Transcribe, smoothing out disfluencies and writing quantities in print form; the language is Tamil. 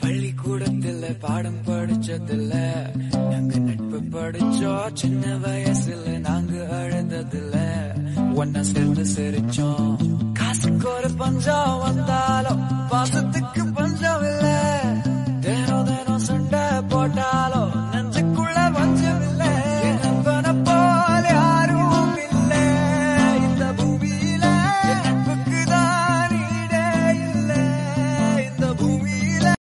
பள்ளிக்கூடத்துல பாடம் படிச்சதில்ல, நாங்க நட்பு படிச்சோம் சின்ன வயசுல, நாங்க அழுததில்ல, ஒன்னா சேர்ந்து சிரிச்சோம். காசுக்கு ஒரு பஞ்சம் வந்தாலும் பாசத்துக்கு